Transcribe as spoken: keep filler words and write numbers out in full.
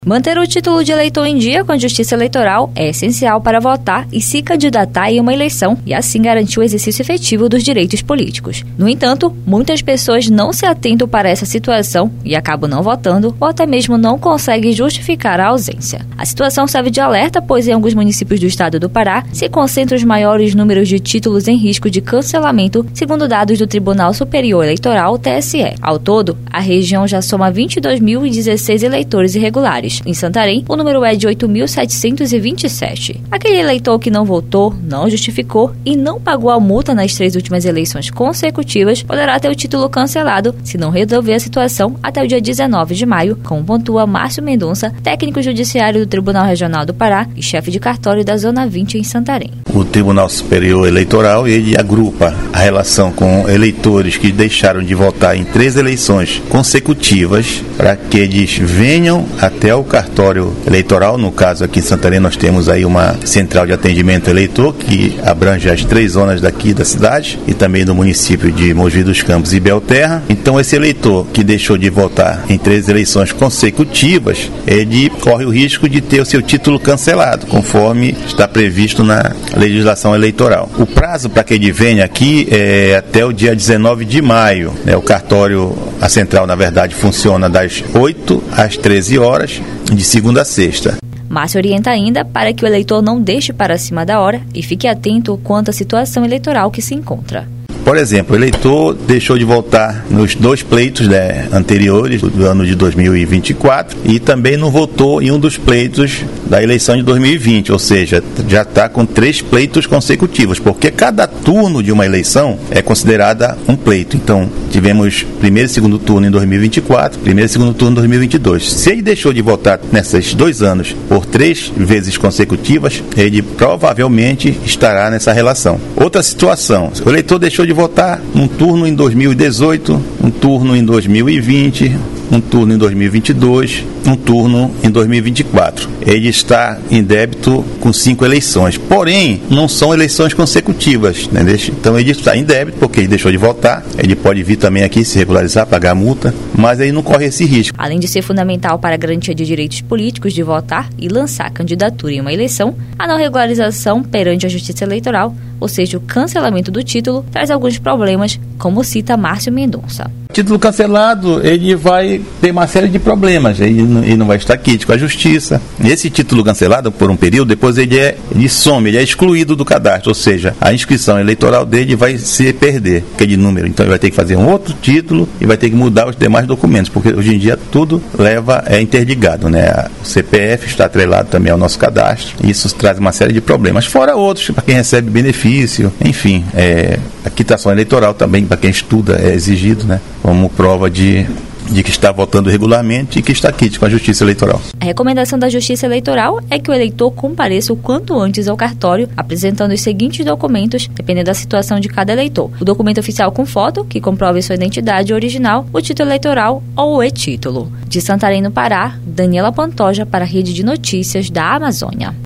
Manter o título de eleitor em dia com a Justiça Eleitoral é essencial para votar e se candidatar em uma eleição e assim garantir o exercício efetivo dos direitos políticos. No entanto, muitas pessoas não se atentam para essa situação e acabam não votando ou até mesmo não conseguem justificar a ausência. A situação serve de alerta, pois em alguns municípios do estado do Pará se concentram os maiores números de títulos em risco de cancelamento, segundo dados do Tribunal Superior Eleitoral, T S E. Ao todo, a região já soma vinte e dois mil e dezesseis eleitores irregulares. Em Santarém, o número é de oito mil setecentos e vinte e sete. Aquele eleitor que não votou, não justificou e não pagou a multa nas três últimas eleições consecutivas poderá ter o título cancelado se não resolver a situação até o dia dezenove de maio, como pontua Márcio Mendonça, técnico judiciário do Tribunal Regional do Pará e chefe de cartório da Zona vinte em Santarém. O Tribunal Superior Eleitoral, ele agrupa a relação com eleitores que deixaram de votar em três eleições consecutivas para que eles venham até o cartório eleitoral. No caso aqui em Santarém nós temos aí uma central de atendimento eleitor que abrange as três zonas daqui da cidade e também do município de Mogi dos Campos e Belterra. Então esse eleitor que deixou de votar em três eleições consecutivas, ele corre o risco de ter o seu título cancelado, conforme está previsto na legislação eleitoral. O prazo para que ele venha aqui é até o dia dezenove de maio. Né? O cartório, a central na verdade funciona das oito às treze horas, de segunda a sexta. Márcio orienta ainda para que o eleitor não deixe para cima da hora e fique atento quanto à situação eleitoral que se encontra. Por exemplo, o eleitor deixou de votar nos dois pleitos, né, anteriores do ano de dois mil e vinte e quatro e também não votou em um dos pleitos da eleição de dois mil e vinte, ou seja, já está com três pleitos consecutivos, porque cada turno de uma eleição é considerada um pleito. Então, tivemos primeiro e segundo turno em dois mil e vinte e quatro, primeiro e segundo turno em dois mil e vinte e dois. Se ele deixou de votar nesses dois anos por três vezes consecutivas, ele provavelmente estará nessa relação. Outra situação, o eleitor deixou de votar um turno em dois mil e dezoito, um turno em dois mil e vinte, um turno em dois mil e vinte e dois, um turno em dois mil e vinte e quatro. Ele está em débito com cinco eleições, porém não são eleições consecutivas, né? Então ele está em débito porque ele deixou de votar. Ele pode vir também aqui se regularizar, pagar a multa, mas aí não corre esse risco. Além de ser fundamental para a garantia de direitos políticos de votar e lançar candidatura em uma eleição, a não regularização perante a Justiça Eleitoral, ou seja, o cancelamento do título, traz alguns problemas, como cita Márcio Mendonça. O título cancelado, ele vai ter uma série de problemas, ele não, ele não vai estar quite com a justiça. Esse título cancelado por um período, depois ele, é, ele some, ele é excluído do cadastro, ou seja, a inscrição eleitoral dele vai se perder, aquele número. Então ele vai ter que fazer um outro título e vai ter que mudar os demais documentos, porque hoje em dia tudo leva, é interligado, né? O C P F está atrelado também ao nosso cadastro, e isso traz uma série de problemas, fora outros, para quem recebe benefício, enfim, é, a quitação eleitoral também, para quem estuda, é exigido, né? Como prova de, de que está votando regularmente e que está quite com a Justiça Eleitoral. A recomendação da Justiça Eleitoral é que o eleitor compareça o quanto antes ao cartório, apresentando os seguintes documentos, dependendo da situação de cada eleitor: o documento oficial com foto, que comprove sua identidade original, o título eleitoral ou o e-título. De Santarém, no Pará, Daniela Pantoja para a Rede de Notícias da Amazônia.